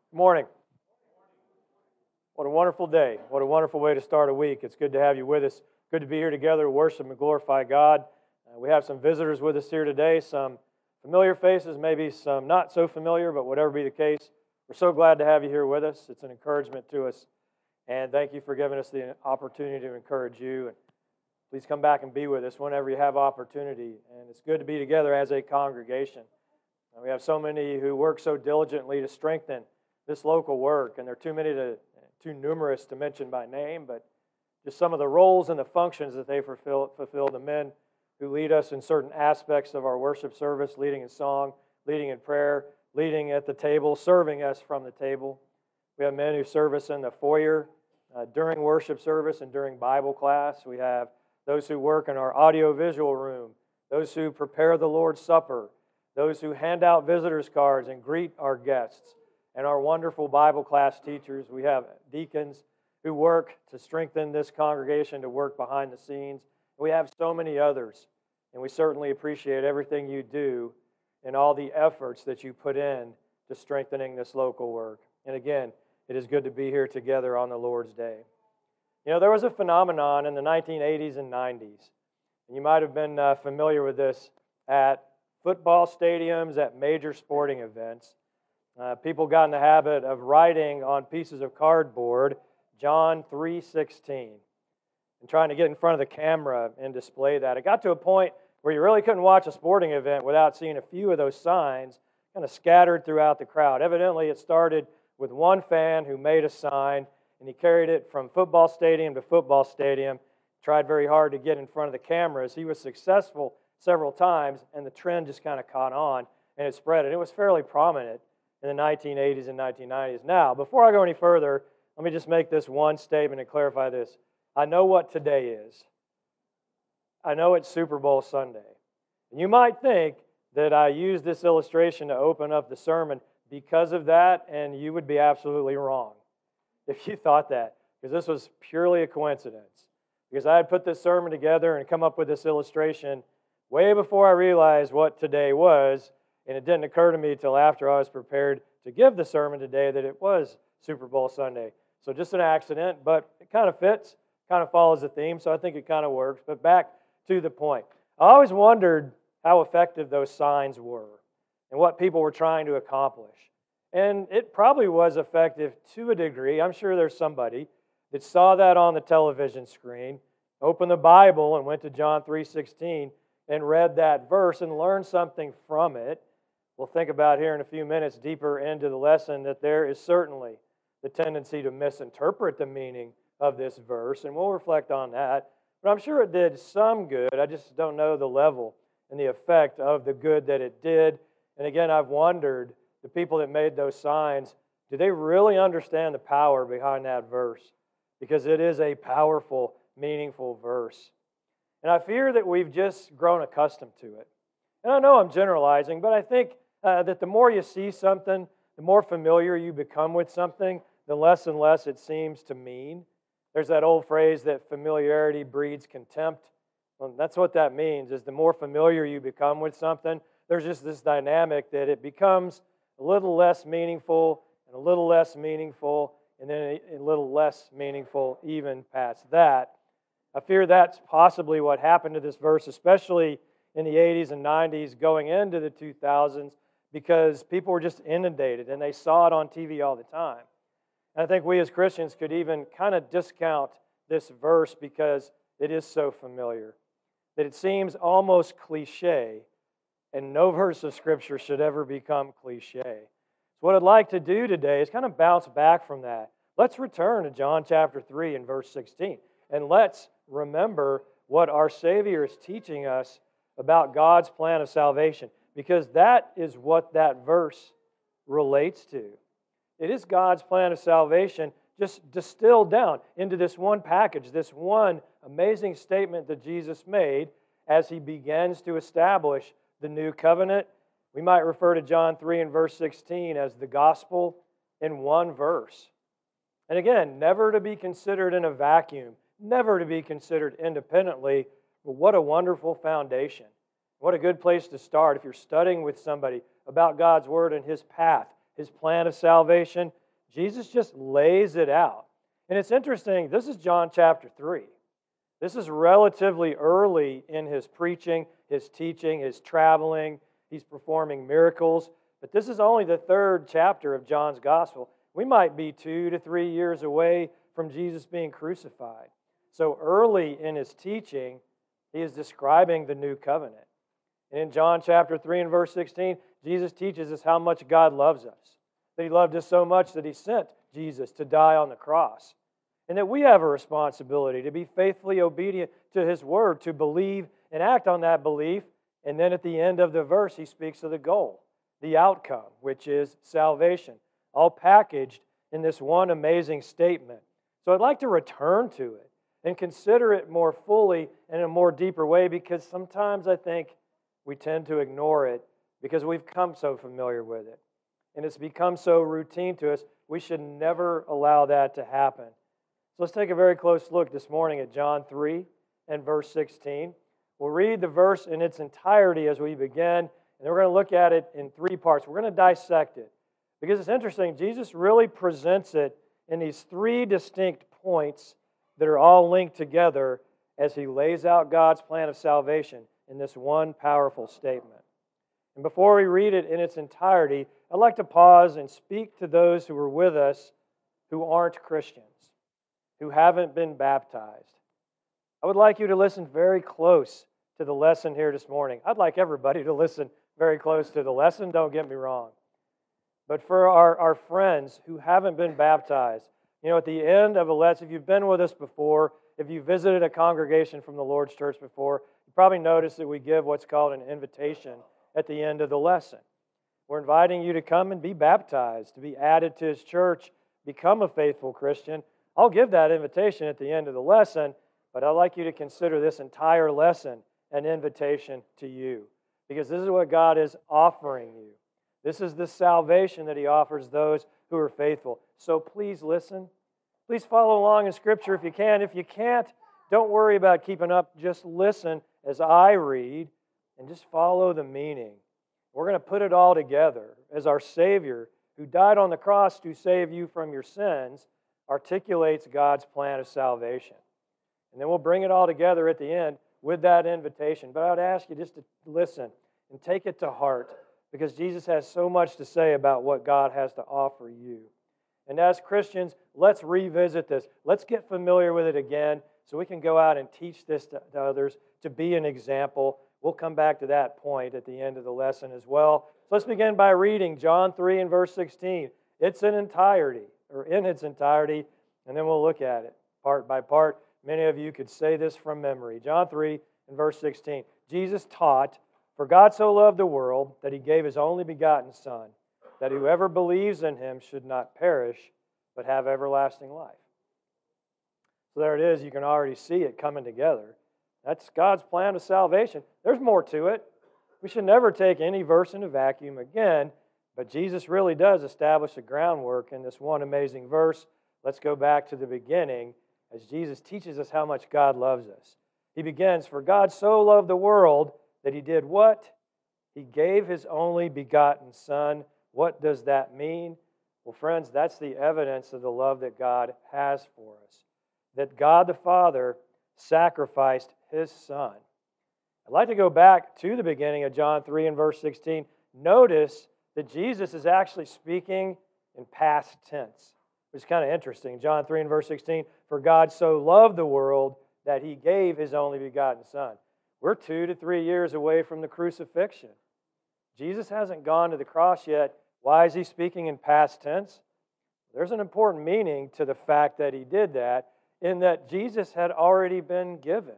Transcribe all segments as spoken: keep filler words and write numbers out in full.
Good morning. What a wonderful day. What a wonderful way to start a week. It's good to have you with us. Good to be here together to worship and glorify God. Uh, we have some visitors with us here today, some familiar faces, maybe some not so familiar, but whatever be the case, we're so glad to have you here with us. It's an encouragement to us. And thank you for giving us the opportunity to encourage you. And please come back and be with us whenever you have opportunity. And it's good to be together as a congregation. And we have so many who work so diligently to strengthen this local work, and there are too many to, too numerous to mention by name, but just some of the roles and the functions that they fulfill, fulfill the men who lead us in certain aspects of our worship service, leading in song, leading in prayer, leading at the table, serving us from the table. We have men who serve us in the foyer uh, during worship service and during Bible class. We have those who work in our audio-visual room, those who prepare the Lord's Supper, those who hand out visitors cards and greet our guests, and our wonderful Bible class teachers. We have deacons who work to strengthen this congregation, to work behind the scenes. We have so many others, and we certainly appreciate everything you do and all the efforts that you put in to strengthening this local work. And again, it is good to be here together on the Lord's Day. You know, there was a phenomenon in the nineteen eighties and nineties, and you might have been uh, familiar with this at football stadiums, at major sporting events. Uh, people got in the habit of writing on pieces of cardboard John three sixteen and trying to get in front of the camera and display that. It got to a point where you really couldn't watch a sporting event without seeing a few of those signs kind of scattered throughout the crowd. Evidently, it started with one fan who made a sign, and he carried it from football stadium to football stadium, tried very hard to get in front of the cameras. He was successful several times, and the trend just kind of caught on, and it spread. And it was fairly prominent in the nineteen eighties and nineteen nineties. Now, before I go any further, let me just make this one statement and clarify this. I know what today is. I know it's Super Bowl Sunday. And you might think that I used this illustration to open up the sermon because of that, and you would be absolutely wrong if you thought that, because this was purely a coincidence. Because I had put this sermon together and come up with this illustration way before I realized what today was. And it didn't occur to me until after I was prepared to give the sermon today that it was Super Bowl Sunday. So just an accident, but it kind of fits, kind of follows the theme, so I think it kind of works. But back to the point. I always wondered how effective those signs were and what people were trying to accomplish. And it probably was effective to a degree. I'm sure there's somebody that saw that on the television screen, opened the Bible and went to John three sixteen and read that verse and learned something from it. We'll think about here in a few minutes deeper into the lesson that there is certainly the tendency to misinterpret the meaning of this verse, and we'll reflect on that. But I'm sure it did some good. I just don't know the level and the effect of the good that it did. And again, I've wondered, the people that made those signs, do they really understand the power behind that verse? Because it is a powerful, meaningful verse. And I fear that we've just grown accustomed to it. And I know I'm generalizing, but I think Uh, that the more you see something, the more familiar you become with something, the less and less it seems to mean. There's that old phrase that familiarity breeds contempt. Well, that's what that means, is the more familiar you become with something, there's just this dynamic that it becomes a little less meaningful and a little less meaningful and then a little less meaningful even past that. I fear that's possibly what happened to this verse, especially in the eighties and nineties going into the two thousands, because people were just inundated and they saw it on T V all the time. And I think we as Christians could even kind of discount this verse because it is so familiar, that it seems almost cliche, and no verse of Scripture should ever become cliche. So what I'd like to do today is kind of bounce back from that. Let's return to John chapter three and verse sixteen, and let's remember what our Savior is teaching us about God's plan of salvation, because that is what that verse relates to. It is God's plan of salvation just distilled down into this one package, this one amazing statement that Jesus made as He begins to establish the new covenant. We might refer to John three and verse sixteen as the gospel in one verse. And again, never to be considered in a vacuum, never to be considered independently, but what a wonderful foundation. What a good place to start if you're studying with somebody about God's Word and His path, His plan of salvation. Jesus just lays it out. And it's interesting, this is John chapter three. This is relatively early in his preaching, his teaching, his traveling. He's performing miracles. But this is only the third chapter of John's gospel. We might be two to three years away from Jesus being crucified. So early in his teaching, he is describing the new covenant. And in John chapter three and verse sixteen, Jesus teaches us how much God loves us. That He loved us so much that He sent Jesus to die on the cross. And that we have a responsibility to be faithfully obedient to His word, to believe and act on that belief. And then at the end of the verse, He speaks of the goal, the outcome, which is salvation, all packaged in this one amazing statement. So I'd like to return to it and consider it more fully and in a more deeper way, because sometimes I think we tend to ignore it because we've come so familiar with it. And it's become so routine to us, we should never allow that to happen. So let's take a very close look this morning at John three and verse sixteen. We'll read the verse in its entirety as we begin, and then we're going to look at it in three parts. We're going to dissect it because it's interesting. Jesus really presents it in these three distinct points that are all linked together as He lays out God's plan of salvation in this one powerful statement. And before we read it in its entirety, I'd like to pause and speak to those who are with us who aren't Christians, who haven't been baptized. I would like you to listen very close to the lesson here this morning. I'd like everybody to listen very close to the lesson, don't get me wrong. But for our, our friends who haven't been baptized, you know, at the end of a lesson, if you've been with us before, if you visited a congregation from the Lord's Church before, you probably noticed that we give what's called an invitation at the end of the lesson. We're inviting you to come and be baptized, to be added to His church, become a faithful Christian. I'll give that invitation at the end of the lesson, but I'd like you to consider this entire lesson an invitation to you, because this is what God is offering you. This is the salvation that He offers those who are faithful. So please listen. Please follow along in Scripture if you can. If you can't, don't worry about keeping up. Just listen as I read and just follow the meaning. We're going to put it all together as our Savior, who died on the cross to save you from your sins, articulates God's plan of salvation. And then we'll bring it all together at the end with that invitation. But I would ask you just to listen and take it to heart, because Jesus has so much to say about what God has to offer you. And as Christians, let's revisit this. Let's get familiar with it again so we can go out and teach this to, to others, to be an example. We'll come back to that point at the end of the lesson as well. So let's begin by reading John three and verse sixteen. It's in entirety, or in its entirety, and then we'll look at it part by part. Many of you could say this from memory. John three and verse sixteen. Jesus taught, "For God so loved the world that He gave His only begotten Son, that whoever believes in Him should not perish, but have everlasting life." So there it is. You can already see it coming together. That's God's plan of salvation. There's more to it. We should never take any verse in a vacuum again, but Jesus really does establish the groundwork in this one amazing verse. Let's go back to the beginning as Jesus teaches us how much God loves us. He begins, "For God so loved the world that He did what? He gave His only begotten Son." What does that mean? Well, friends, that's the evidence of the love that God has for us. That God the Father sacrificed His Son. I'd like to go back to the beginning of John three and verse sixteen. Notice that Jesus is actually speaking in past tense, which is kind of interesting. John three and verse sixteen, "For God so loved the world that He gave His only begotten Son." We're two to three years away from the crucifixion. Jesus hasn't gone to the cross yet. Why is He speaking in past tense? There's an important meaning to the fact that He did that, in that Jesus had already been given.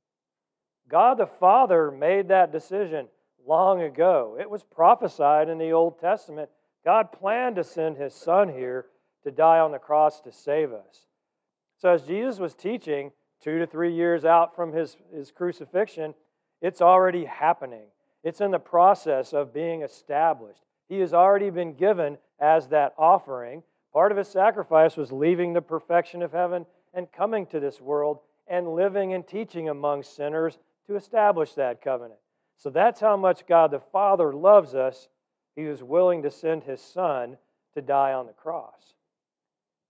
God the Father made that decision long ago. It was prophesied in the Old Testament. God planned to send His Son here to die on the cross to save us. So as Jesus was teaching two to three years out from His, his crucifixion, it's already happening. It's in the process of being established. He has already been given as that offering. Part of His sacrifice was leaving the perfection of heaven and coming to this world and living and teaching among sinners to establish that covenant. So that's how much God the Father loves us. He was willing to send His Son to die on the cross.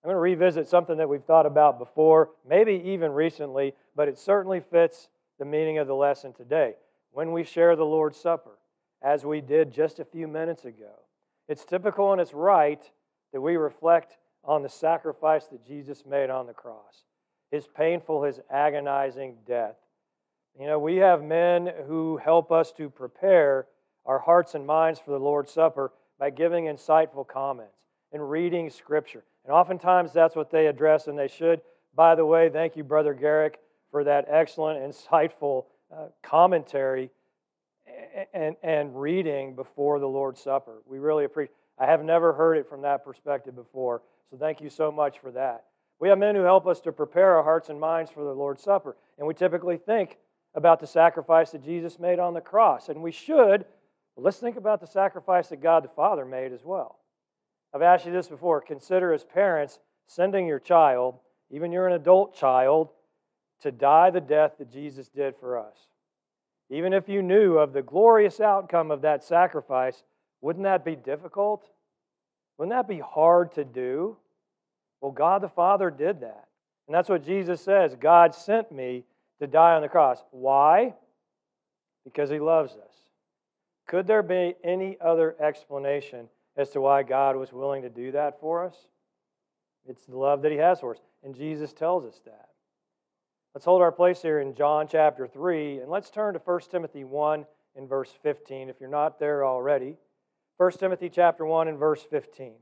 I'm going to revisit something that we've thought about before, maybe even recently, but it certainly fits the meaning of the lesson today. When we share the Lord's Supper, as we did just a few minutes ago, it's typical and it's right that we reflect on the sacrifice that Jesus made on the cross, His painful, His agonizing death. You know, we have men who help us to prepare our hearts and minds for the Lord's Supper by giving insightful comments and reading Scripture. And oftentimes that's what they address, and they should. By the way, thank you, Brother Garrick, for that excellent, insightful uh, commentary and, and reading before the Lord's Supper. We really appreciate it. I have never heard it from that perspective before, so thank you so much for that. We have men who help us to prepare our hearts and minds for the Lord's Supper, and we typically think about the sacrifice that Jesus made on the cross, and we should. But let's think about the sacrifice that God the Father made as well. I've asked you this before. Consider as parents sending your child, even you're an adult child, to die the death that Jesus did for us. Even if you knew of the glorious outcome of that sacrifice, wouldn't that be difficult? Wouldn't that be hard to do? Well, God the Father did that. And that's what Jesus says. God sent me to die on the cross. Why? Because He loves us. Could there be any other explanation as to why God was willing to do that for us? It's the love that He has for us. And Jesus tells us that. Let's hold our place here in John chapter three, and let's turn to First Timothy one in verse fifteen, if you're not there already. First Timothy chapter one and verse fifteen.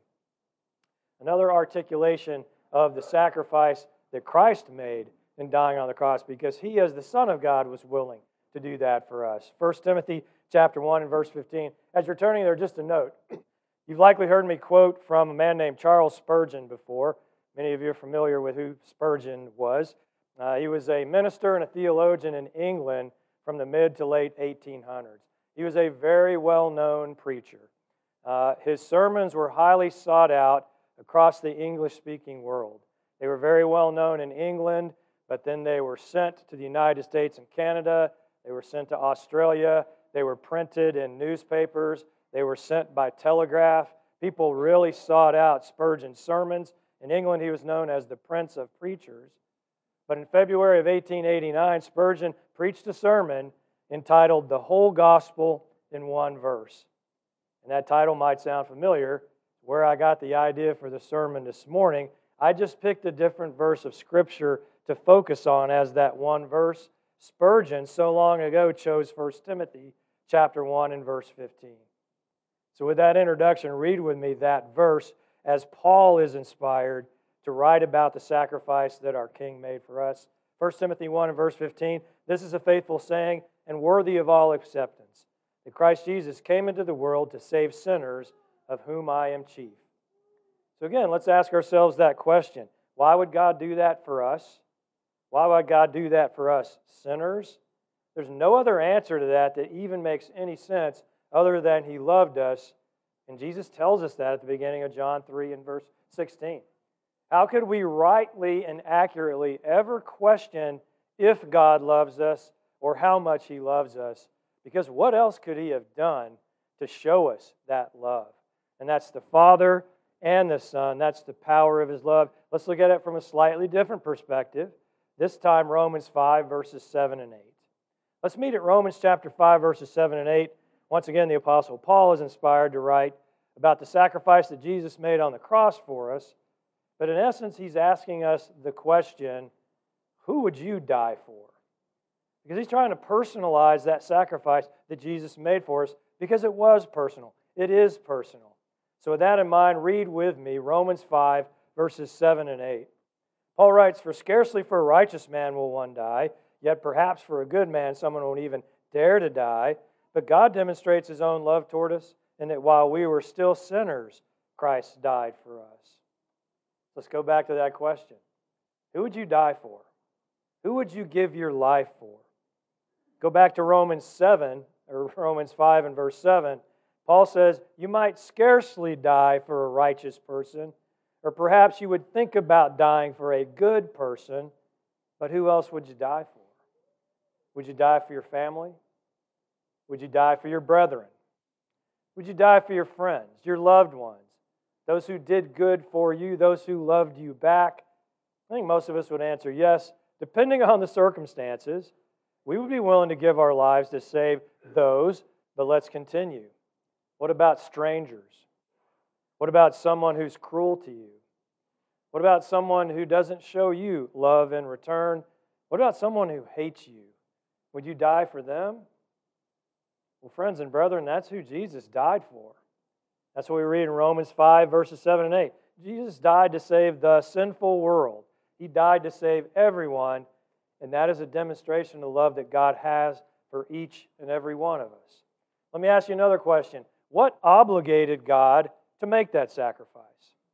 Another articulation of the sacrifice that Christ made in dying on the cross, because He, as the Son of God, was willing to do that for us. First Timothy chapter one and verse fifteen. As you're turning there, just a note. You've likely heard me quote from a man named Charles Spurgeon before. Many of you are familiar with who Spurgeon was. Uh, he was a minister and a theologian in England from the mid to late eighteen hundreds. He was a very well-known preacher. Uh, his sermons were highly sought out across the English-speaking world. They were very well known in England, but then they were sent to the United States and Canada. They were sent to Australia. They were printed in newspapers. They were sent by telegraph. People really sought out Spurgeon's sermons. In England, he was known as the Prince of Preachers. But in February of eighteen eighty-nine, Spurgeon preached a sermon entitled The Whole Gospel in One Verse. And that title might sound familiar. Where I got the idea for the sermon this morning, I just picked a different verse of Scripture to focus on as that one verse. Spurgeon, so long ago, chose First Timothy chapter one and verse fifteen. So with that introduction, read with me that verse as Paul is inspired to write about the sacrifice that our King made for us. First Timothy one and verse fifteen, this is a faithful saying and worthy of all acceptance, that Christ Jesus came into the world to save sinners, of whom I am chief. So again, let's ask ourselves that question. Why would God do that for us? Why would God do that for us, sinners? There's no other answer to that that even makes any sense other than He loved us. And Jesus tells us that at the beginning of John three and verse sixteen. How could we rightly and accurately ever question if God loves us or how much He loves us? Because what else could He have done to show us that love? And that's the Father and the Son. That's the power of His love. Let's look at it from a slightly different perspective. This time, Romans five, verses seven and eight. Let's meet at Romans chapter five, verses seven and eight. Once again, the Apostle Paul is inspired to write about the sacrifice that Jesus made on the cross for us. But in essence, he's asking us the question, who would you die for? Because he's trying to personalize that sacrifice that Jesus made for us, because it was personal. It is personal. So with that in mind, read with me Romans five, verses seven and eight. Paul writes, "For scarcely for a righteous man will one die, yet perhaps for a good man someone won't even dare to die. But God demonstrates His own love toward us, in that while we were still sinners, Christ died for us." Let's go back to that question. Who would you die for? Who would you give your life for? Go back to Romans seven, or Romans five and verse seven. Paul says, you might scarcely die for a righteous person, or perhaps you would think about dying for a good person, but who else would you die for? Would you die for your family? Would you die for your brethren? Would you die for your friends, your loved ones, those who did good for you, those who loved you back? I think most of us would answer yes. Depending on the circumstances, we would be willing to give our lives to save those, but let's continue. What about strangers? What about someone who's cruel to you? What about someone who doesn't show you love in return? What about someone who hates you? Would you die for them? Well, friends and brethren, that's who Jesus died for. That's what we read in Romans five, verses seven and eight. Jesus died to save the sinful world. He died to save everyone, and that is a demonstration of the love that God has for each and every one of us. Let me ask you another question. What obligated God to make that sacrifice?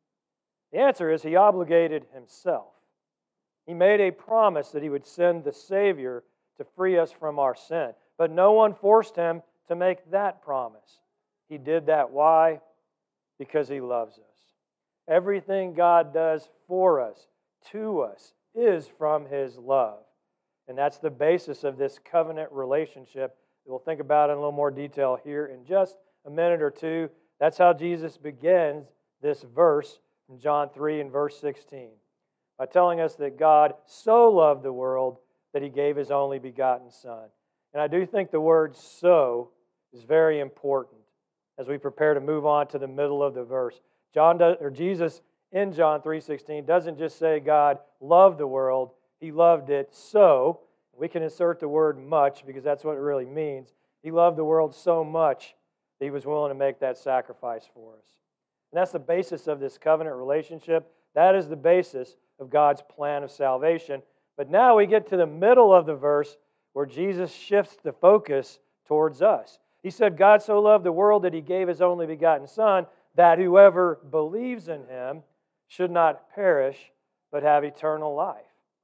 The answer is He obligated Himself. He made a promise that He would send the Savior to free us from our sin. But no one forced Him to make that promise. He did that. Why? Because He loves us. Everything God does for us, to us, is from His love. And that's the basis of this covenant relationship that we'll think about in a little more detail here in just a minute or two. That's how Jesus begins this verse from John three and verse sixteen, by telling us that God so loved the world that He gave His only begotten Son. And I do think the word "so" is very important as we prepare to move on to the middle of the verse. John does, or Jesus in John three sixteen doesn't just say God loved the world, He loved it so. We can insert the word "much" because that's what it really means. He loved the world so much that He was willing to make that sacrifice for us. And that's the basis of this covenant relationship. That is the basis of God's plan of salvation. But now we get to the middle of the verse where Jesus shifts the focus towards us. He said, God so loved the world that He gave His only begotten Son, that whoever believes in Him should not perish, but have eternal life.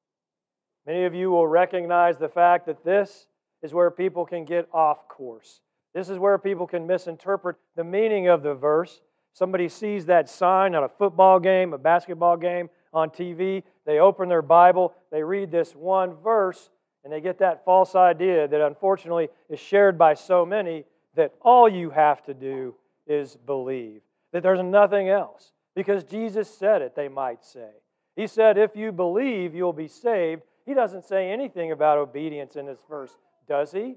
Many of you will recognize the fact that this is where people can get off course. This is where people can misinterpret the meaning of the verse. Somebody sees that sign at a football game, a basketball game, on T V. They open their Bible, they read this one verse, and they get that false idea that unfortunately is shared by so many that all you have to do is believe. That there's nothing else. Because Jesus said it, they might say. He said, if you believe, you'll be saved. He doesn't say anything about obedience in this verse, does He?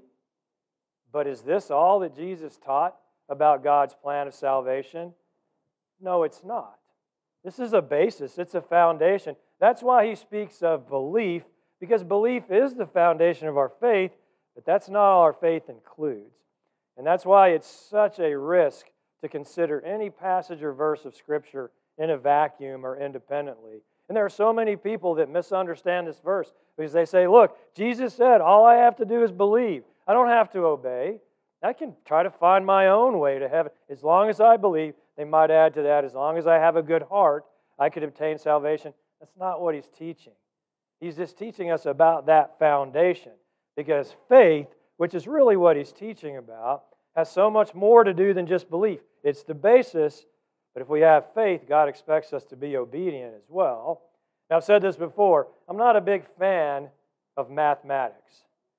But is this all that Jesus taught about God's plan of salvation? No, it's not. This is a basis. It's a foundation. That's why He speaks of belief, because belief is the foundation of our faith, but that's not all our faith includes. And that's why it's such a risk to consider any passage or verse of Scripture in a vacuum or independently. And there are so many people that misunderstand this verse because they say, look, Jesus said, all I have to do is believe. I don't have to obey. I can try to find my own way to heaven. As long as I believe, they might add to that, as long as I have a good heart, I could obtain salvation. That's not what He's teaching. He's just teaching us about that foundation. Because faith, which is really what He's teaching about, has so much more to do than just belief. It's the basis, but if we have faith, God expects us to be obedient as well. Now, I've said this before, I'm not a big fan of mathematics.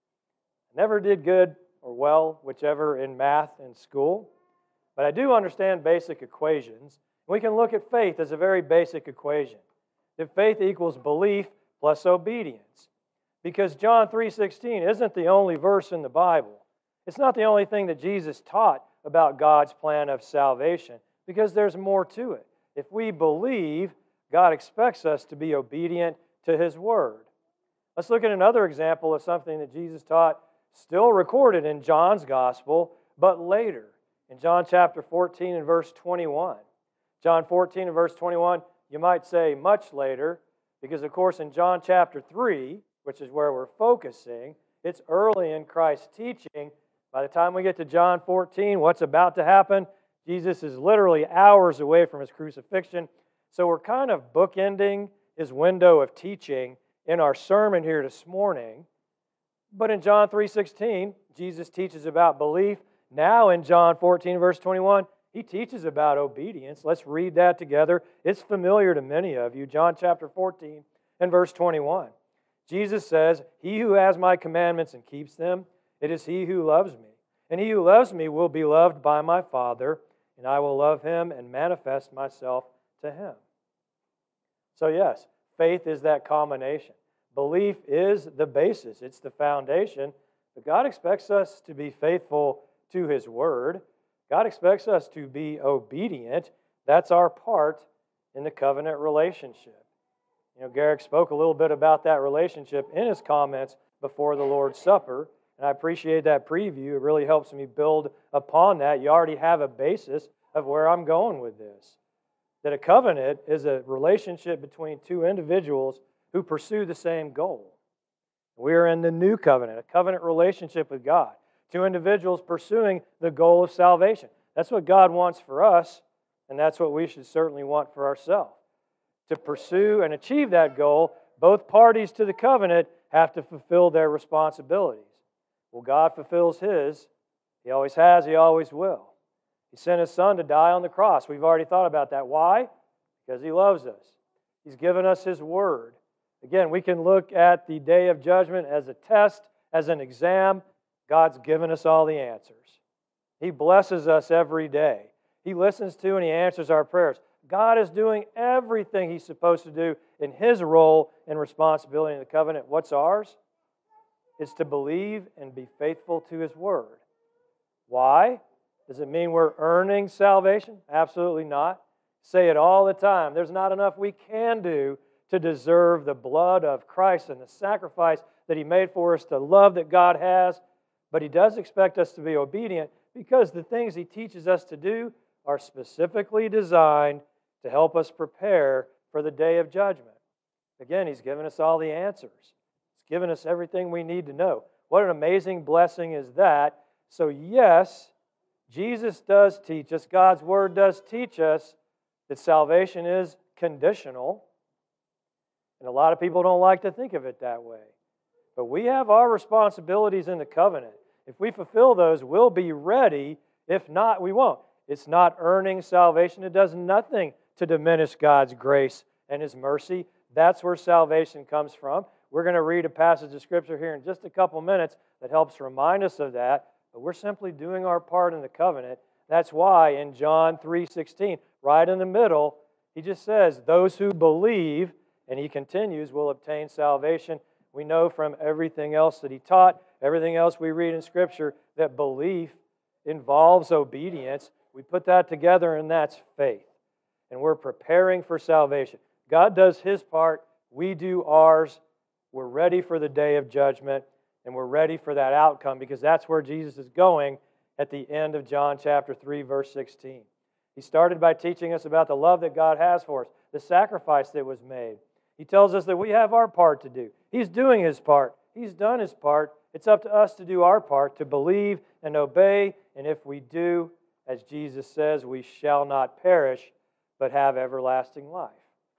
I never did good or well, whichever, in math in school. But I do understand basic equations. We can look at faith as a very basic equation. That faith equals belief plus obedience. Because John three sixteen isn't the only verse in the Bible. It's not the only thing that Jesus taught about God's plan of salvation, because there's more to it. If we believe, God expects us to be obedient to His Word. Let's look at another example of something that Jesus taught, still recorded in John's Gospel, but later, in John chapter fourteen and verse twenty-one. John fourteen and verse twenty-one, you might say much later, because of course in John chapter three, which is where we're focusing, it's early in Christ's teaching. By the time we get to John fourteen, what's about to happen? Jesus is literally hours away from His crucifixion. So we're kind of bookending His window of teaching in our sermon here this morning. But in John three sixteen, Jesus teaches about belief. Now in John fourteen, verse twenty-one, He teaches about obedience. Let's read that together. It's familiar to many of you. John chapter fourteen and verse twenty-one. Jesus says, He who has my commandments and keeps them, it is he who loves me. And he who loves me will be loved by my Father, and I will love him and manifest myself to him. So yes, faith is that combination. Belief is the basis. It's the foundation. But God expects us to be faithful to His Word. God expects us to be obedient. That's our part in the covenant relationship. You know, Garrick spoke a little bit about that relationship in his comments before the Lord's Supper, and I appreciate that preview. It really helps me build upon that. You already have a basis of where I'm going with this. That a covenant is a relationship between two individuals who pursue the same goal. We are in the new covenant, a covenant relationship with God. Two individuals pursuing the goal of salvation. That's what God wants for us, and that's what we should certainly want for ourselves. To pursue and achieve that goal, both parties to the covenant have to fulfill their responsibilities. Well, God fulfills His. He always has, He always will. He sent His Son to die on the cross. We've already thought about that. Why? Because He loves us. He's given us His Word. Again, we can look at the day of judgment as a test, as an exam. God's given us all the answers. He blesses us every day. He listens to and He answers our prayers. God is doing everything He's supposed to do in His role and responsibility in the covenant. What's ours? It's to believe and be faithful to His Word. Why? Does it mean we're earning salvation? Absolutely not. Say it all the time. There's not enough we can do to deserve the blood of Christ and the sacrifice that He made for us, the love that God has. But He does expect us to be obedient because the things He teaches us to do are specifically designed to help us prepare for the day of judgment. Again, He's given us all the answers. He's given us everything we need to know. What an amazing blessing is that. So yes, Jesus does teach us, God's Word does teach us that salvation is conditional. And a lot of people don't like to think of it that way. But we have our responsibilities in the covenant. If we fulfill those, we'll be ready. If not, we won't. It's not earning salvation. It does nothing to diminish God's grace and His mercy. That's where salvation comes from. We're going to read a passage of Scripture here in just a couple minutes that helps remind us of that. But we're simply doing our part in the covenant. That's why in John three sixteen, right in the middle, He just says, those who believe, and He continues, will obtain salvation. We know from everything else that He taught, everything else we read in Scripture, that belief involves obedience. We put that together, and that's faith. And we're preparing for salvation. God does His part. We do ours. We're ready for the day of judgment, and we're ready for that outcome because that's where Jesus is going at the end of John chapter three, verse sixteen. He started by teaching us about the love that God has for us, the sacrifice that was made. He tells us that we have our part to do. He's doing His part. He's done His part. It's up to us to do our part, to believe and obey. And if we do, as Jesus says, we shall not perish, but have everlasting life.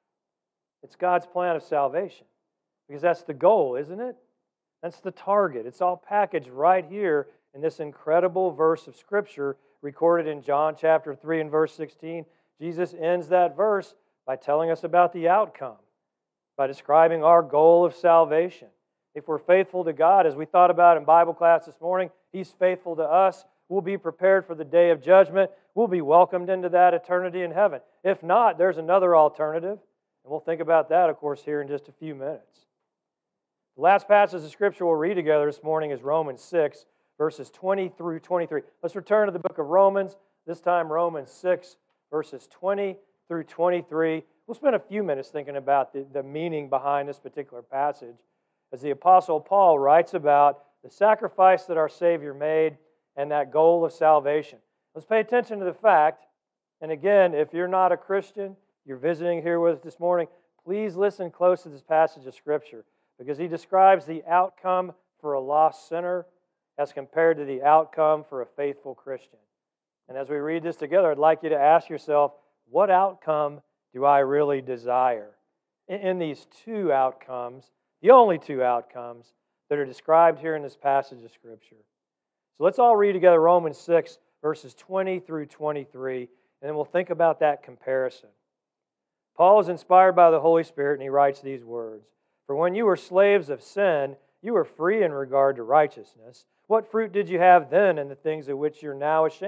It's God's plan of salvation because that's the goal, isn't it? That's the target. It's all packaged right here in this incredible verse of Scripture recorded in John chapter three and verse sixteen. Jesus ends that verse by telling us about the outcome, by describing our goal of salvation. If we're faithful to God, as we thought about in Bible class this morning, He's faithful to us. We'll be prepared for the day of judgment. We'll be welcomed into that eternity in heaven. If not, there's another alternative, and we'll think about that, of course, here in just a few minutes. The last passage of Scripture we'll read together this morning is Romans six, verses twenty through twenty-three. Let's return to the book of Romans, this time Romans six, verses twenty through twenty-three. We'll spend a few minutes thinking about the, the meaning behind this particular passage as the Apostle Paul writes about the sacrifice that our Savior made and that goal of salvation. Let's pay attention to the fact, and again, if you're not a Christian, you're visiting here with us this morning, please listen close to this passage of Scripture because he describes the outcome for a lost sinner as compared to the outcome for a faithful Christian. And as we read this together, I'd like you to ask yourself, what outcome do I really desire? In these two outcomes, the only two outcomes that are described here in this passage of Scripture. So let's all read together Romans six, verses twenty through twenty-three, and then we'll think about that comparison. Paul is inspired by the Holy Spirit, and he writes these words, "For when you were slaves of sin, you were free in regard to righteousness. What fruit did you have then in the things of which you're now ashamed?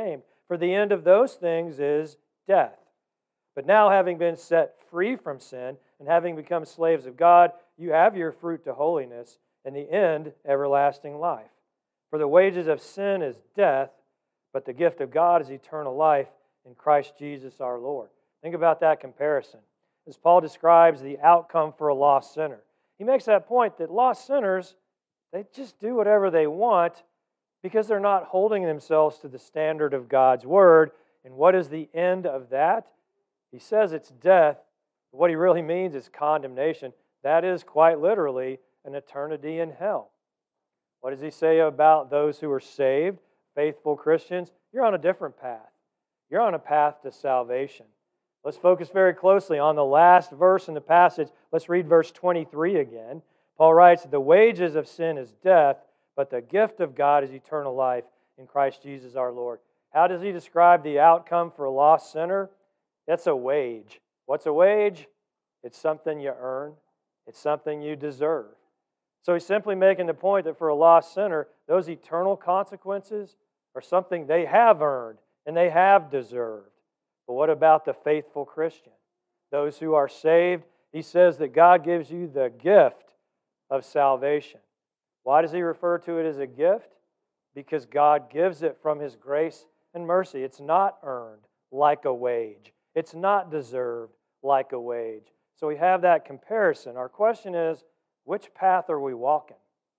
For the end of those things is death. But now, having been set free from sin and having become slaves of God, you have your fruit to holiness, and the end, everlasting life. For the wages of sin is death, but the gift of God is eternal life in Christ Jesus our Lord. Think about that comparison. As Paul describes the outcome for a lost sinner, he makes that point that lost sinners, they just do whatever they want because they're not holding themselves to the standard of God's Word. And what is the end of that? He says it's death. What he really means is condemnation. That is quite literally an eternity in hell. What does he say about those who are saved, faithful Christians? You're on a different path. You're on a path to salvation. Let's focus very closely on the last verse in the passage. Let's read verse twenty-three again. Paul writes, "The wages of sin is death, but the gift of God is eternal life in Christ Jesus our Lord." How does he describe the outcome for a lost sinner? That's a wage. What's a wage? It's something you earn. It's something you deserve. So he's simply making the point that for a lost sinner, those eternal consequences are something they have earned and they have deserved. But what about the faithful Christian? Those who are saved, he says that God gives you the gift of salvation. Why does he refer to it as a gift? Because God gives it from His grace and mercy. It's not earned like a wage. It's not deserved like a wage. So we have that comparison. Our question is, which path are we walking?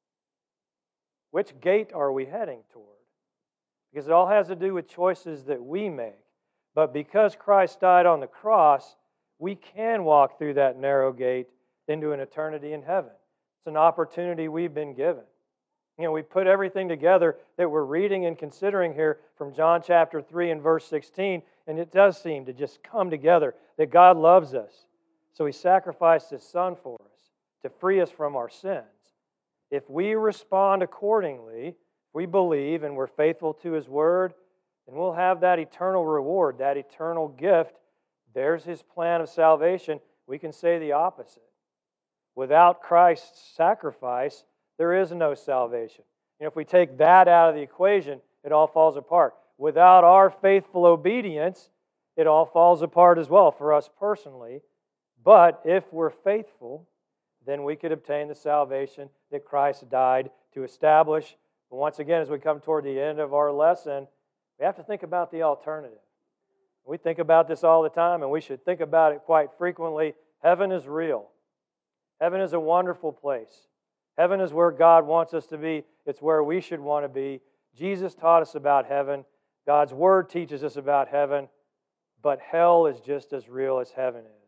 Which gate are we heading toward? Because it all has to do with choices that we make. But because Christ died on the cross, we can walk through that narrow gate into an eternity in heaven. It's an opportunity we've been given. You know, we put everything together that we're reading and considering here from John chapter three and verse sixteen, and it does seem to just come together that God loves us. So He sacrificed His Son for us to free us from our sins. If we respond accordingly, if we believe and we're faithful to His Word, then we'll have that eternal reward, that eternal gift. There's His plan of salvation. We can say the opposite. Without Christ's sacrifice, there is no salvation. And if we take that out of the equation, it all falls apart. Without our faithful obedience, it all falls apart as well for us personally. But if we're faithful, then we could obtain the salvation that Christ died to establish. And once again, as we come toward the end of our lesson, we have to think about the alternative. We think about this all the time, and we should think about it quite frequently. Heaven is real. Heaven is a wonderful place. Heaven is where God wants us to be. It's where we should want to be. Jesus taught us about heaven. God's Word teaches us about heaven. But hell is just as real as heaven is.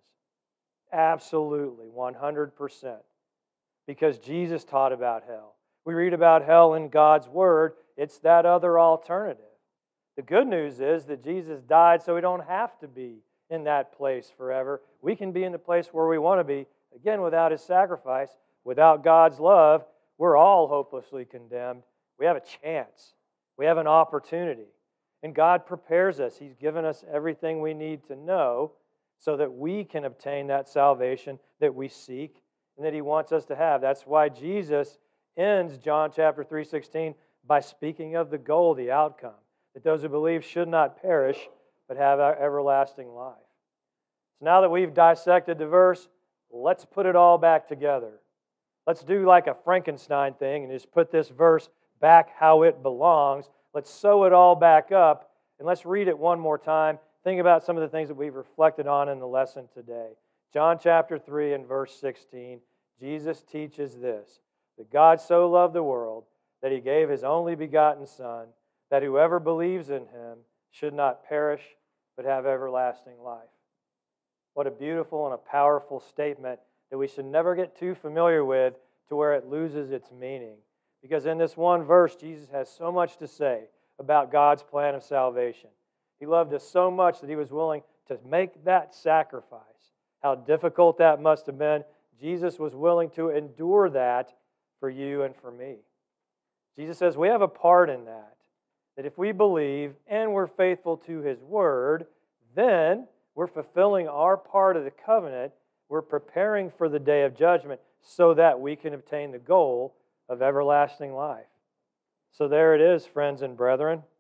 Absolutely, one hundred percent. Because Jesus taught about hell. We read about hell in God's Word. It's that other alternative. The good news is that Jesus died so we don't have to be in that place forever. We can be in the place where we want to be. Again, without His sacrifice, without God's love, we're all hopelessly condemned. We have a chance. We have an opportunity. And God prepares us. He's given us everything we need to know so that we can obtain that salvation that we seek and that He wants us to have. That's why Jesus ends John chapter three sixteen by speaking of the goal, the outcome, that those who believe should not perish but have everlasting life. So now that we've dissected the verse, let's put it all back together. Let's do like a Frankenstein thing and just put this verse back how it belongs. Let's sew it all back up, and let's read it one more time. Think about some of the things that we've reflected on in the lesson today. John chapter three and verse sixteen, Jesus teaches this, that God so loved the world that He gave His only begotten Son, that whoever believes in Him should not perish but have everlasting life. What a beautiful and a powerful statement that we should never get too familiar with to where it loses its meaning. Because in this one verse, Jesus has so much to say about God's plan of salvation. He loved us so much that He was willing to make that sacrifice. How difficult that must have been. Jesus was willing to endure that for you and for me. Jesus says we have a part in that. That if we believe and we're faithful to His Word, then we're fulfilling our part of the covenant. We're preparing for the day of judgment so that we can obtain the goal of everlasting life. So there it is, friends and brethren.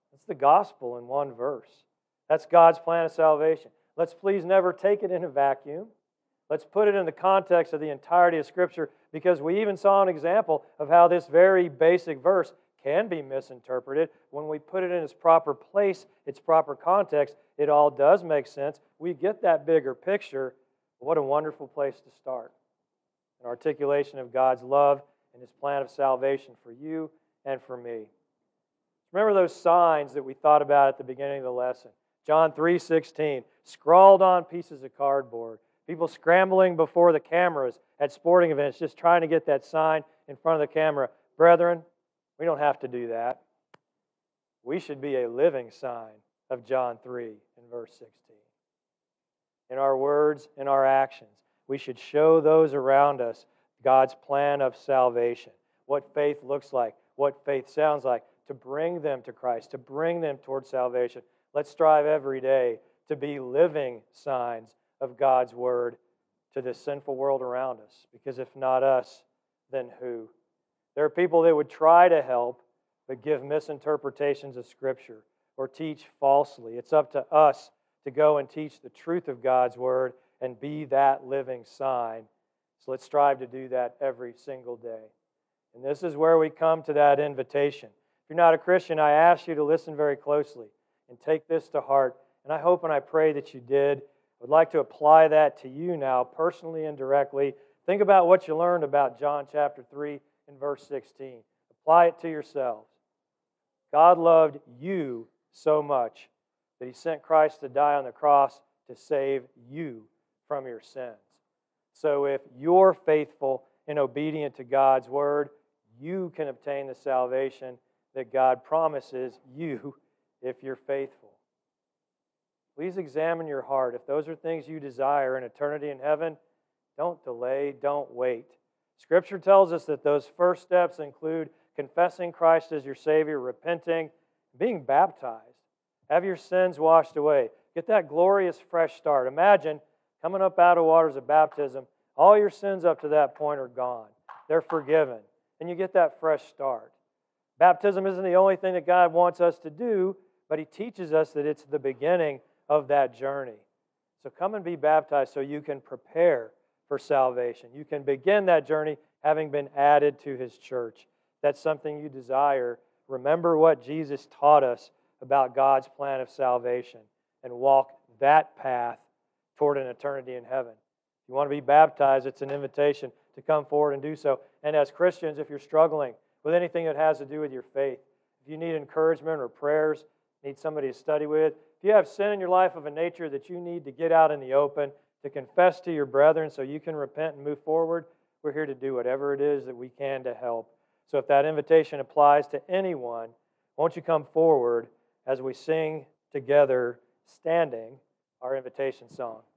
That's the gospel in one verse. That's God's plan of salvation. Let's please never take it in a vacuum. Let's put it in the context of the entirety of Scripture, because we even saw an example of how this very basic verse can be misinterpreted. When we put it in its proper place, its proper context, it all does make sense. We get that bigger picture. What a wonderful place to start. An articulation of God's love and His plan of salvation for you and for me. Remember those signs that we thought about at the beginning of the lesson? John three sixteen, scrawled on pieces of cardboard. People scrambling before the cameras at sporting events, just trying to get that sign in front of the camera. Brethren, we don't have to do that. We should be a living sign of John three in verse sixteen. In our words, in our actions, we should show those around us God's plan of salvation, what faith looks like, what faith sounds like, to bring them to Christ, to bring them towards salvation. Let's strive every day to be living signs of God's Word to this sinful world around us. Because if not us, then who? There are people that would try to help, but give misinterpretations of Scripture or teach falsely. It's up to us to go and teach the truth of God's Word and be that living sign. So let's strive to do that every single day. And this is where we come to that invitation. If you're not a Christian, I ask you to listen very closely and take this to heart. And I hope and I pray that you did. I would like to apply that to you now, personally and directly. Think about what you learned about John chapter three and verse sixteen. Apply it to yourselves. God loved you so much that He sent Christ to die on the cross to save you from your sins. So if you're faithful and obedient to God's Word, you can obtain the salvation that God promises you if you're faithful. Please examine your heart. If those are things you desire in eternity in heaven, don't delay, don't wait. Scripture tells us that those first steps include confessing Christ as your Savior, repenting, being baptized. Have your sins washed away. Get that glorious fresh start. Imagine coming up out of waters of baptism, all your sins up to that point are gone. They're forgiven. And you get that fresh start. Baptism isn't the only thing that God wants us to do, but He teaches us that it's the beginning of that journey. So come and be baptized so you can prepare for salvation. You can begin that journey having been added to His church. That's something you desire. Remember what Jesus taught us about God's plan of salvation and walk that path toward an eternity in heaven. If you want to be baptized, it's an invitation to come forward and do so. And as Christians, if you're struggling with anything that has to do with your faith, if you need encouragement or prayers, need somebody to study with, if you have sin in your life of a nature that you need to get out in the open, to confess to your brethren so you can repent and move forward, we're here to do whatever it is that we can to help. So if that invitation applies to anyone, won't you come forward as we sing together, standing, our invitation song.